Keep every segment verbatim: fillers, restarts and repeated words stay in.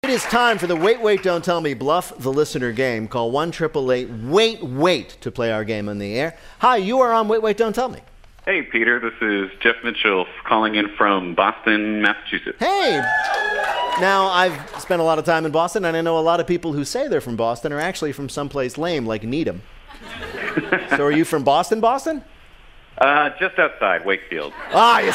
It is time for the Wait, Wait, Don't Tell Me Bluff the Listener game. Call one eight eight eight, wait, wait to play our game on the air. Hi, you are on Wait, Wait, Don't Tell Me. Hey, Peter. This is Jeff Mitchell calling in from Boston, Massachusetts. Hey! Now, I've spent a lot of time in Boston, and I know a lot of people who say they're from Boston are actually from someplace lame, like Needham. So are you from Boston, Boston? Uh, just outside Wakefield. Ah, you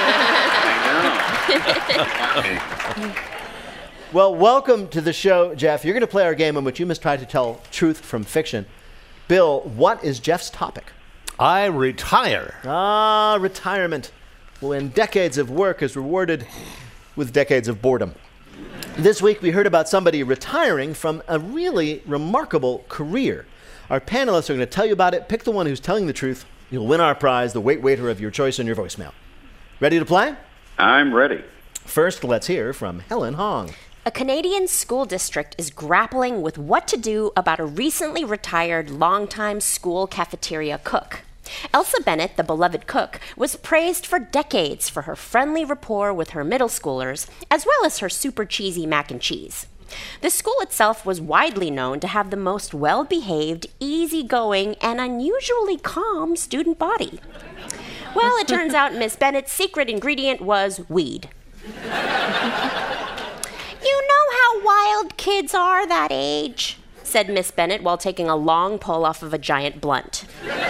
see? I know. Well, welcome to the show, Jeff. You're going to play our game in which you must try to tell truth from fiction. Bill, what is Jeff's topic? I retire. Ah, retirement. When decades of work is rewarded with decades of boredom. This week we heard about somebody retiring from a really remarkable career. Our panelists are going to tell you about it. Pick the one who's telling the truth. You'll win our prize, the Wait Waiter of your choice on your voicemail. Ready to play? I'm ready. First, let's hear from Helen Hong. A Canadian school district is grappling with what to do about a recently retired longtime school cafeteria cook. Elsa Bennett, the beloved cook, was praised for decades for her friendly rapport with her middle schoolers, as well as her super cheesy mac and cheese. The school itself was widely known to have the most well-behaved, easygoing, and unusually calm student body. Well, it turns out Miss Bennett's secret ingredient was weed. You know how wild kids are that age, said Miss Bennett while taking a long pull off of a giant blunt.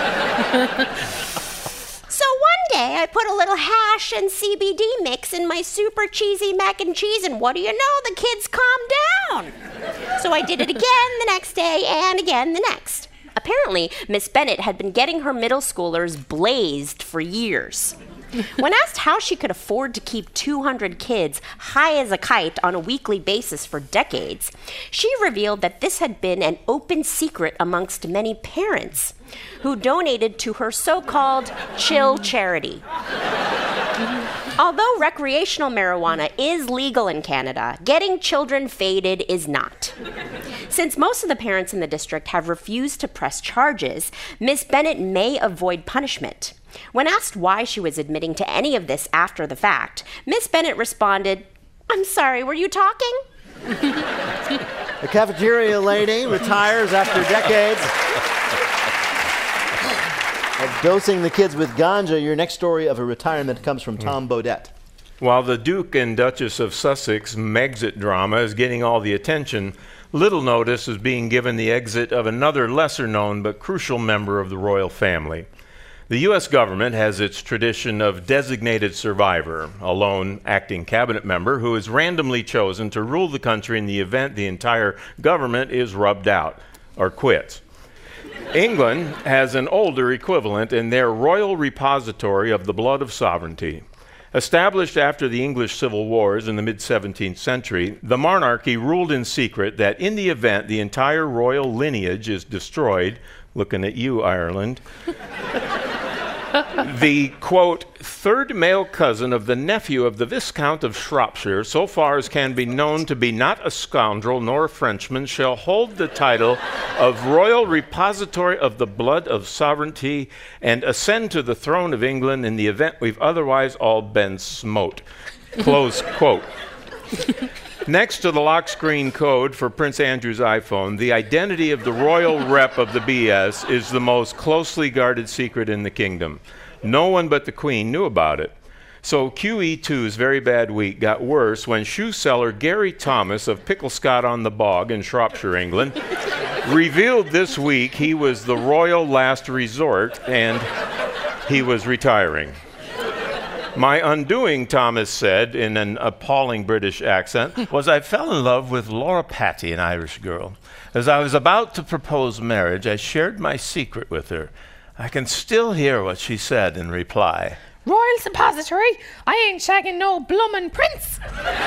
So one day I put a little hash and C B D mix in my super cheesy mac and cheese, and what do you know? The kids calmed down. So I did it again the next day and again the next. Apparently, Miss Bennett had been getting her middle schoolers blazed for years. When asked how she could afford to keep two hundred kids high as a kite on a weekly basis for decades, she revealed that this had been an open secret amongst many parents who donated to her so-called chill charity. Although recreational marijuana is legal in Canada, getting children faded is not. Since most of the parents in the district have refused to press charges, Miss Bennett may avoid punishment. When asked why she was admitting to any of this after the fact, Miss Bennett responded, "I'm sorry, were you talking?" The cafeteria lady retires after decades of dosing the kids with ganja. Your next story of a retirement comes from Tom Bodette. While the Duke and Duchess of Sussex Megxit drama is getting all the attention, little notice is being given the exit of another lesser-known but crucial member of the royal family. The U S government has its tradition of designated survivor, a lone acting cabinet member who is randomly chosen to rule the country in the event the entire government is rubbed out or quits. England has an older equivalent in their Royal Repository of the Blood of Sovereignty. Established after the English Civil Wars in the mid-seventeenth century, the monarchy ruled in secret that in the event the entire royal lineage is destroyed, looking at you, Ireland, the, quote, third male cousin of the nephew of the Viscount of Shropshire, so far as can be known to be not a scoundrel nor a Frenchman, shall hold the title of Royal Repository of the Blood of Sovereignty and ascend to the throne of England in the event we've otherwise all been smote. Close quote. Next to the lock screen code for Prince Andrew's iPhone, the identity of the royal rep of the B S is the most closely guarded secret in the kingdom. No one but the Queen knew about it. So Q E two's very bad week got worse when shoe seller Gary Thomas of Picklescott-on-the-Bog in Shropshire, England, revealed this week he was the royal last resort and he was retiring. My undoing, Thomas said in an appalling British accent, was I fell in love with Laura Patty, an Irish girl. As I was about to propose marriage, I shared my secret with her. I can still hear what she said in reply. Royal Suppository? I ain't shagging no bloomin' prince.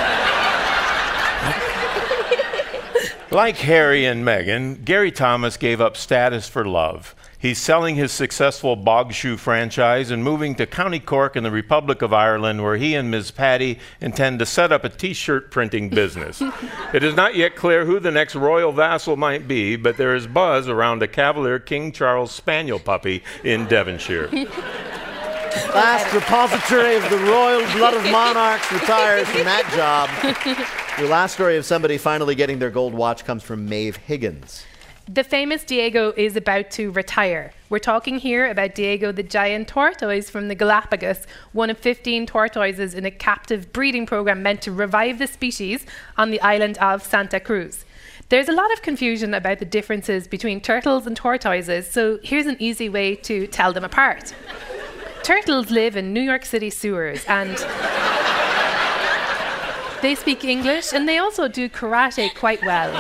Like Harry and Meghan, Gary Thomas gave up status for love. He's selling his successful Bog Shoe franchise and moving to County Cork in the Republic of Ireland, where he and Miz Patty intend to set up a T-shirt printing business. It is not yet clear who the next royal vassal might be, but there is buzz around a Cavalier King Charles Spaniel puppy in Devonshire. Last repository of the royal blood of monarchs retires from that job. Your last story of somebody finally getting their gold watch comes from Maeve Higgins. The famous Diego is about to retire. We're talking here about Diego the giant tortoise from the Galapagos, one of fifteen tortoises in a captive breeding program meant to revive the species on the island of Santa Cruz. There's a lot of confusion about the differences between turtles and tortoises, so here's an easy way to tell them apart. Turtles live in New York City sewers, and they speak English, and they also do karate quite well.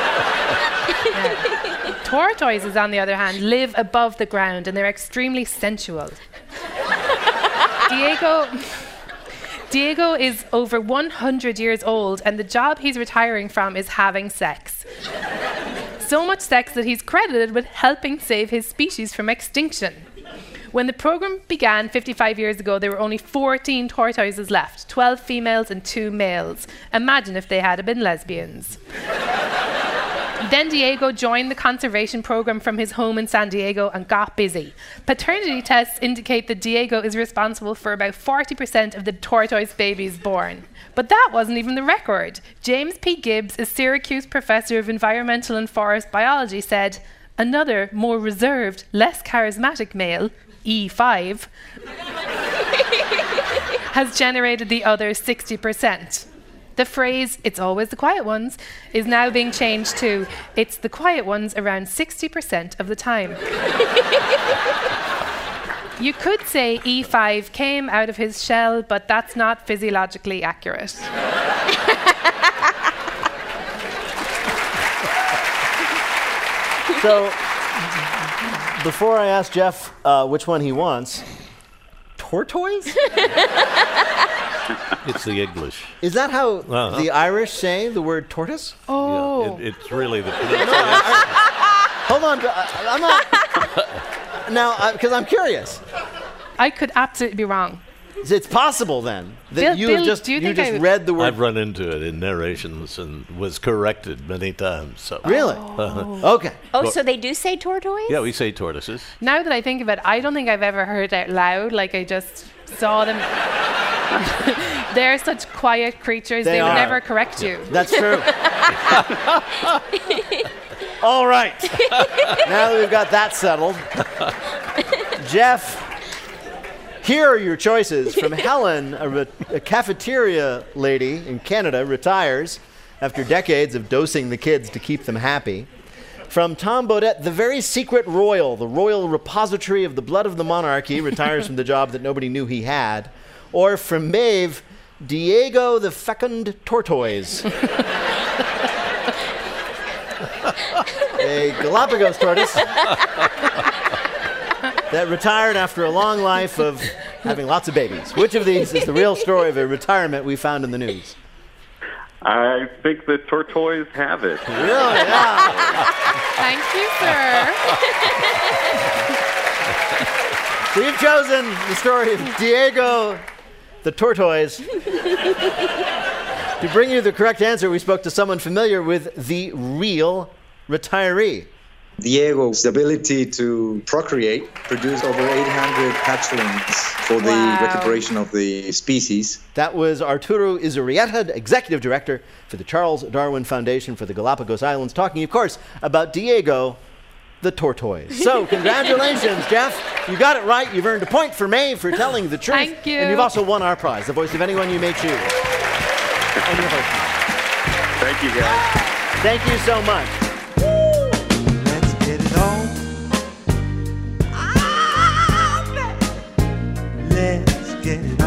Yeah. Tortoises, on the other hand, live above the ground, and they're extremely sensual. Diego... Diego is over one hundred years old, and the job he's retiring from is having sex. So much sex that he's credited with helping save his species from extinction. When the program began fifty-five years ago, there were only fourteen tortoises left, twelve females and two males. Imagine if they had been lesbians. Then Diego joined the conservation program from his home in San Diego and got busy. Paternity tests indicate that Diego is responsible for about forty percent of the tortoise babies born. But that wasn't even the record. James P. Gibbs, a Syracuse professor of environmental and forest biology, said, another, more reserved, less charismatic male, E five, has generated the other sixty percent. The phrase, it's always the quiet ones, is now being changed to, it's the quiet ones around sixty percent of the time. You could say E five came out of his shell, but that's not physiologically accurate. So, before I ask Jeff uh, which one he wants, tortoise? It's the English. Is that how Uh-huh. the Irish say the word tortoise? Oh. Yeah, it, it's really the Hold on, I, I'm not. Now, because I'm curious. I could absolutely be wrong. It's possible then that Bill- you Bill, have just do you you think just I would- read the word. I've run into it in narrations and was corrected many times. So. Really? Uh-huh. Okay. Oh, so they do say tortoise? Yeah, we say tortoises. Now that I think of it, I don't think I've ever heard it out loud. Like, I just saw them. They're such quiet creatures, They they, would are. never correct you. That's true. All right. Now that we've got that settled, Jeff, here are your choices from Helen, a, re- a cafeteria lady in Canada, retires after decades of dosing the kids to keep them happy. From Tom Bodette, the very secret royal, the royal repository of the blood of the monarchy, retires from the job that nobody knew he had. Or from Maeve, Diego the fecund tortoise. A Galapagos tortoise that retired after a long life of having lots of babies. Which of these is the real story of a retirement we found in the news? I think the tortoise have it. Really? Yeah. Thank you, sir. So you've chosen the story of Diego the tortoise. To bring you the correct answer, we spoke to someone familiar with the real retiree. Diego's ability to procreate, produce over eight hundred hatchlings for the Wow. recuperation of the species. That was Arturo Izurieta, Executive Director for the Charles Darwin Foundation for the Galapagos Islands, talking, of course, about Diego the tortoise. So, congratulations, Jeff. You got it right. You've earned a point for Maeve for telling the truth. Thank you. And you've also won our prize, the voice of anyone you may choose. And your voice. Thank you, guys. Thank you so much. Let's get it on. Let's get it on.